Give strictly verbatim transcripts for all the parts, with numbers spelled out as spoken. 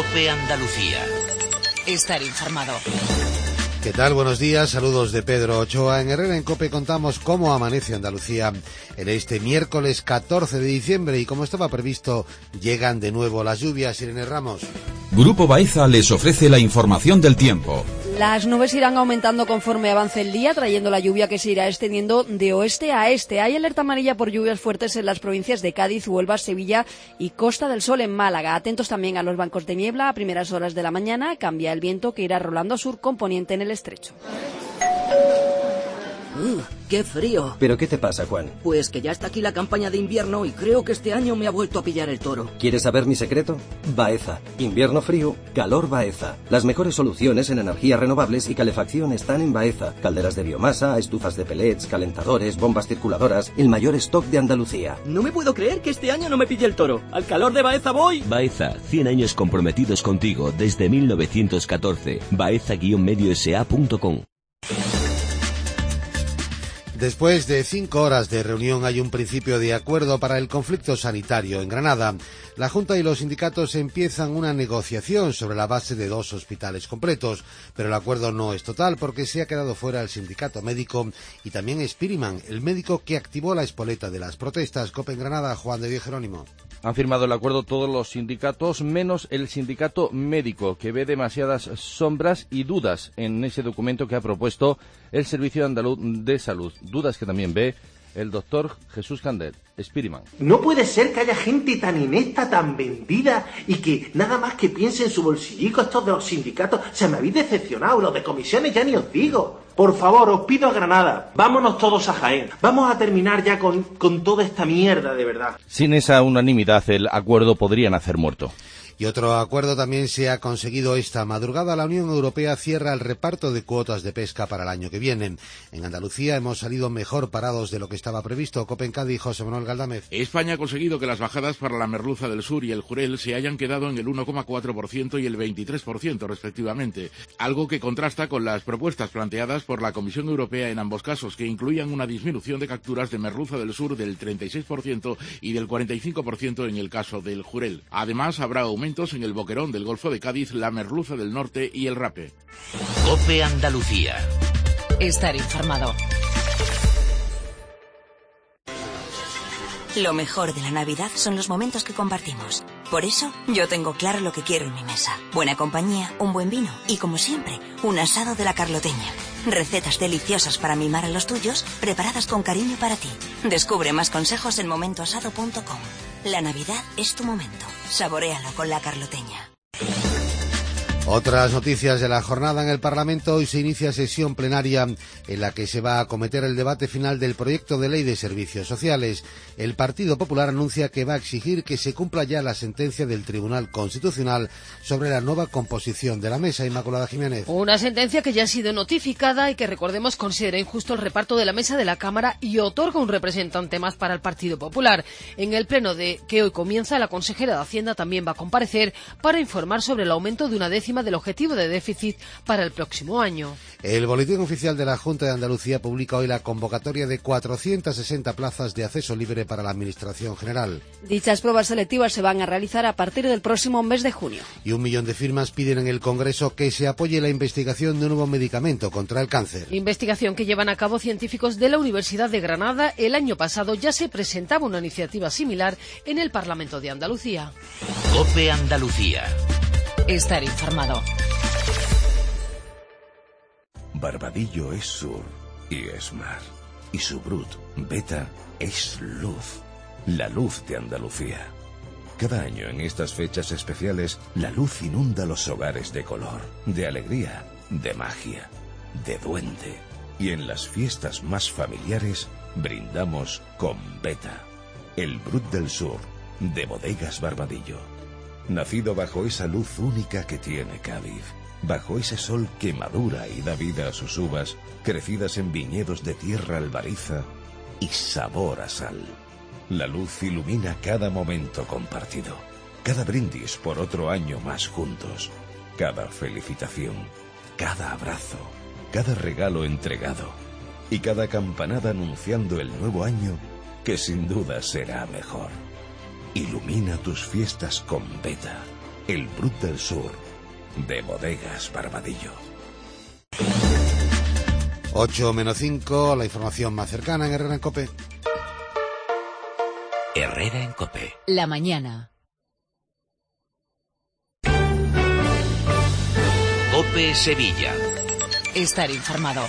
COPE Andalucía. Estar informado. ¿Qué tal? Buenos días, saludos de Pedro Ochoa. En Herrera en COPE contamos cómo amanece Andalucía en este miércoles catorce de diciembre y como estaba previsto, llegan de nuevo las lluvias. Irene Ramos. Grupo Baeza les ofrece la información del tiempo. Las nubes irán aumentando conforme avance el día, trayendo la lluvia que se irá extendiendo de oeste a este. Hay alerta amarilla por lluvias fuertes en las provincias de Cádiz, Huelva, Sevilla y Costa del Sol en Málaga. Atentos también a los bancos de niebla a primeras horas de la mañana. Cambia el viento que irá rolando a sur con poniente en el estrecho. Uh, ¡Qué frío! ¿Pero qué te pasa, Juan? Pues que ya está aquí la campaña de invierno y creo que este año me ha vuelto a pillar el toro. ¿Quieres saber mi secreto? Baeza. Invierno frío, calor Baeza. Las mejores soluciones en energías renovables y calefacción están en Baeza. Calderas de biomasa, estufas de pellets, calentadores, bombas circuladoras. El mayor stock de Andalucía. No me puedo creer que este año no me pille el toro. ¡Al calor de Baeza voy! Baeza, cien años comprometidos contigo desde mil novecientos catorce. baeza guion medio s a punto com. Después de cinco horas de reunión hay un principio de acuerdo para el conflicto sanitario en Granada. La Junta y los sindicatos empiezan una negociación sobre la base de dos hospitales completos, pero el acuerdo no es total porque se ha quedado fuera el sindicato médico y también Spiriman, el médico que activó la espoleta de las protestas. COPE en Granada, Juan de Dios Jerónimo. Han firmado el acuerdo todos los sindicatos, menos el sindicato médico, que ve demasiadas sombras y dudas en ese documento que ha propuesto el Servicio Andaluz de Salud. Dudas que también ve el doctor Jesús Candel, Spiriman. No puede ser que haya gente tan inepta, tan vendida y que nada más que piense en su bolsillico estos de los sindicatos. Se me habéis decepcionado, los de comisiones ya ni os digo. Por favor, os pido a Granada, vámonos todos a Jaén. Vamos a terminar ya con, con toda esta mierda de verdad. Sin esa unanimidad, el acuerdo podría nacer muerto. Y otro acuerdo también se ha conseguido esta madrugada. La Unión Europea cierra el reparto de cuotas de pesca para el año que viene. En Andalucía hemos salido mejor parados de lo que estaba previsto. COPE en Cádiz, José Manuel Galdámez. España ha conseguido que las bajadas para la merluza del sur y el jurel se hayan quedado en el uno coma cuatro por ciento y el veintitrés por ciento respectivamente, algo que contrasta con las propuestas planteadas por la Comisión Europea en ambos casos, que incluían una disminución de capturas de merluza del sur del treinta y seis por ciento y del cuarenta y cinco por ciento en el caso del jurel. Además, habrá aumento en el boquerón del Golfo de Cádiz, la merluza del norte y el rape. COPE Andalucía. Estar informado. Lo mejor de la Navidad son los momentos que compartimos. Por eso, yo tengo claro lo que quiero en mi mesa. Buena compañía, un buen vino y, como siempre, un asado de la Carloteña. Recetas deliciosas para mimar a los tuyos, preparadas con cariño para ti. Descubre más consejos en momento asado punto com. La Navidad es tu momento. Saboréalo con la Carloteña. Otras noticias de la jornada en el Parlamento. Hoy se inicia sesión plenaria en la que se va a acometer el debate final del proyecto de ley de servicios sociales. El Partido Popular anuncia que va a exigir que se cumpla ya la sentencia del Tribunal Constitucional sobre la nueva composición de la mesa. Inmaculada Jiménez. Una sentencia que ya ha sido notificada y que, recordemos, considera injusto el reparto de la mesa de la Cámara y otorga un representante más para el Partido Popular. En el pleno de que hoy comienza, la consejera de Hacienda también va a comparecer para informar sobre el aumento de una décima del objetivo de déficit para el próximo año. El Boletín Oficial de la Junta de Andalucía publica hoy la convocatoria de cuatrocientas sesenta plazas de acceso libre para la Administración General. Dichas pruebas selectivas se van a realizar a partir del próximo mes de junio. Y un millón de firmas piden en el Congreso que se apoye la investigación de un nuevo medicamento contra el cáncer. Investigación que llevan a cabo científicos de la Universidad de Granada. El año pasado ya se presentaba una iniciativa similar en el Parlamento de Andalucía. COPE Andalucía. Estar informado. Barbadillo es sur y es mar. Y su brut, beta, es luz. La luz de Andalucía. Cada año en estas fechas especiales, la luz inunda los hogares de color, de alegría, de magia, de duende. Y en las fiestas más familiares, brindamos con beta. El brut del sur, de Bodegas Barbadillo. Nacido bajo esa luz única que tiene Cádiz, bajo ese sol que madura y da vida a sus uvas, crecidas en viñedos de tierra albariza y sabor a sal. La luz ilumina cada momento compartido, cada brindis por otro año más juntos, cada felicitación, cada abrazo, cada regalo entregado y cada campanada anunciando el nuevo año que sin duda será mejor. Ilumina tus fiestas con Beta, el Brut del Sur, de Bodegas Barbadillo. ocho menos cinco, la información más cercana en Herrera en COPE. Herrera en COPE. La mañana. COPE Sevilla. Estar informado.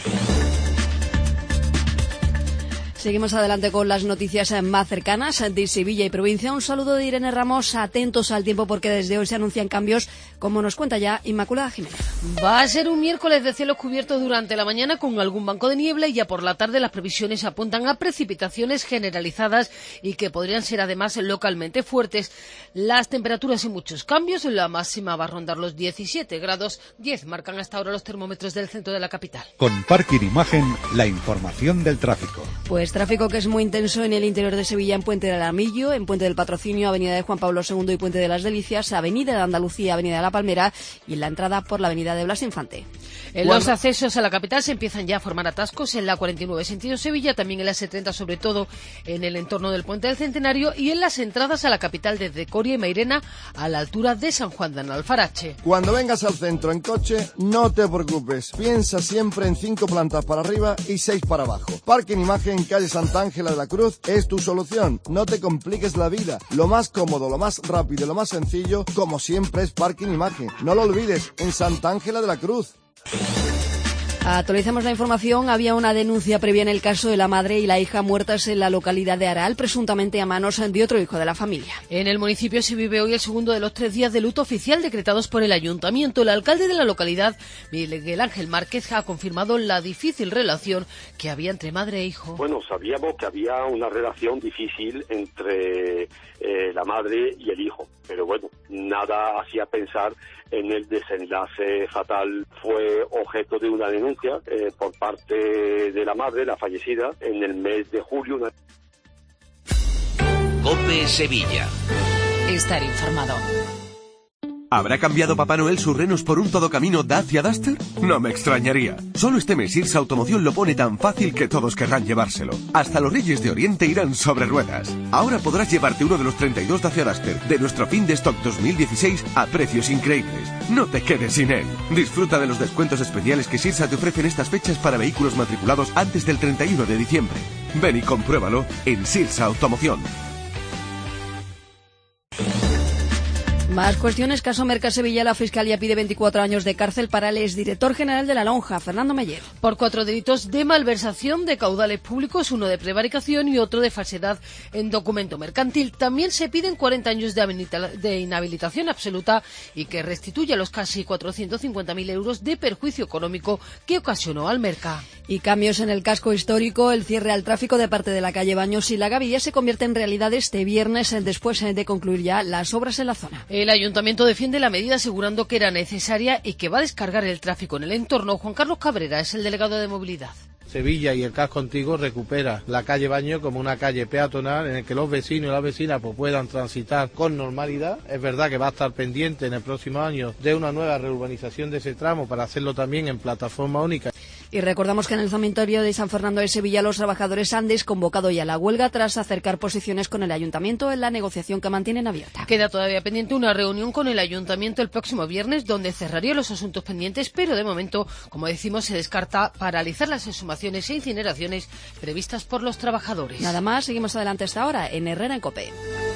Seguimos adelante con las noticias más cercanas de Sevilla y provincia. Un saludo de Irene Ramos, atentos al tiempo porque desde hoy se anuncian cambios, como nos cuenta ya Inmaculada Jiménez. Va a ser un miércoles de cielos cubiertos durante la mañana con algún banco de niebla y ya por la tarde las previsiones apuntan a precipitaciones generalizadas y que podrían ser además localmente fuertes. Las temperaturas y muchos cambios, la máxima va a rondar los diecisiete grados, diez marcan hasta ahora los termómetros del centro de la capital. Con Parking Imagen, la información del tráfico. Pues tráfico que es muy intenso en el interior de Sevilla, en Puente del Aramillo, en Puente del Patrocinio, Avenida de Juan Pablo segundo y Puente de las Delicias, Avenida de Andalucía, Avenida de la Palmera y en la entrada por la Avenida de Blas Infante. En los accesos a la capital se empiezan ya a formar atascos en la cuarenta y nueve sentido Sevilla, también en la setenta, sobre todo en el entorno del Puente del Centenario y en las entradas a la capital desde Coria y Mairena a la altura de San Juan de Analfarache. Cuando vengas al centro en coche, no te preocupes, piensa siempre en cinco plantas para arriba y seis para abajo. Parking Imagen, calle Santa Ángela de la Cruz, es tu solución. No te compliques la vida. Lo más cómodo, lo más rápido y lo más sencillo, como siempre, es Parking Imagen. No lo olvides, en Santa Ángela de la Cruz. Actualizamos la información. Había una denuncia previa en el caso de la madre y la hija muertas en la localidad de Aral, presuntamente a manos de otro hijo de la familia. En el municipio se vive hoy el segundo de los tres días de luto oficial decretados por el ayuntamiento. El alcalde de la localidad, Miguel Ángel Márquez, ha confirmado la difícil relación que había entre madre e hijo. Bueno, sabíamos que había una relación difícil entre eh, la madre y el hijo, pero bueno, nada hacía pensar en el desenlace fatal. Fue objeto de una denuncia eh, por parte de la madre, la fallecida, en el mes de julio. Una... COPE Sevilla. Estar informado. ¿Habrá cambiado Papá Noel sus renos por un todocamino Dacia Duster? No me extrañaría. Solo este mes Sirsa Automoción lo pone tan fácil que todos querrán llevárselo. Hasta los Reyes de Oriente irán sobre ruedas. Ahora podrás llevarte uno de los treinta y dos Dacia Duster de nuestro fin de stock dos mil dieciséis a precios increíbles. No te quedes sin él. Disfruta de los descuentos especiales que Sirsa te ofrece en estas fechas para vehículos matriculados antes del treinta y uno de diciembre. Ven y compruébalo en Sirsa Automoción. Más cuestiones. Caso Merca Sevilla. La Fiscalía pide veinticuatro años de cárcel para el exdirector general de la Lonja, Fernando Meller. Por cuatro delitos de malversación de caudales públicos, uno de prevaricación y otro de falsedad en documento mercantil. También se piden cuarenta años de, de inhabilitación absoluta y que restituya los casi cuatrocientos cincuenta mil euros de perjuicio económico que ocasionó al Merca. Y cambios en el casco histórico. El cierre al tráfico de parte de la calle Baños y la Gavilla se convierte en realidad este viernes, después de concluir ya las obras en la zona. El ayuntamiento defiende la medida asegurando que era necesaria y que va a descargar el tráfico en el entorno. Juan Carlos Cabrera es el delegado de movilidad. Sevilla y el casco antiguo recupera la calle Baño como una calle peatonal en la que los vecinos y las vecinas pues, puedan transitar con normalidad. Es verdad que va a estar pendiente en el próximo año de una nueva reurbanización de ese tramo para hacerlo también en plataforma única. Y recordamos que en el cementerio de San Fernando de Sevilla los trabajadores han desconvocado ya la huelga tras acercar posiciones con el ayuntamiento en la negociación que mantienen abierta. Queda todavía pendiente una reunión con el ayuntamiento el próximo viernes donde cerraría los asuntos pendientes, pero de momento, como decimos, se descarta paralizar las exhumaciones e incineraciones previstas por los trabajadores. Nada más, seguimos adelante hasta ahora en Herrera en COPE.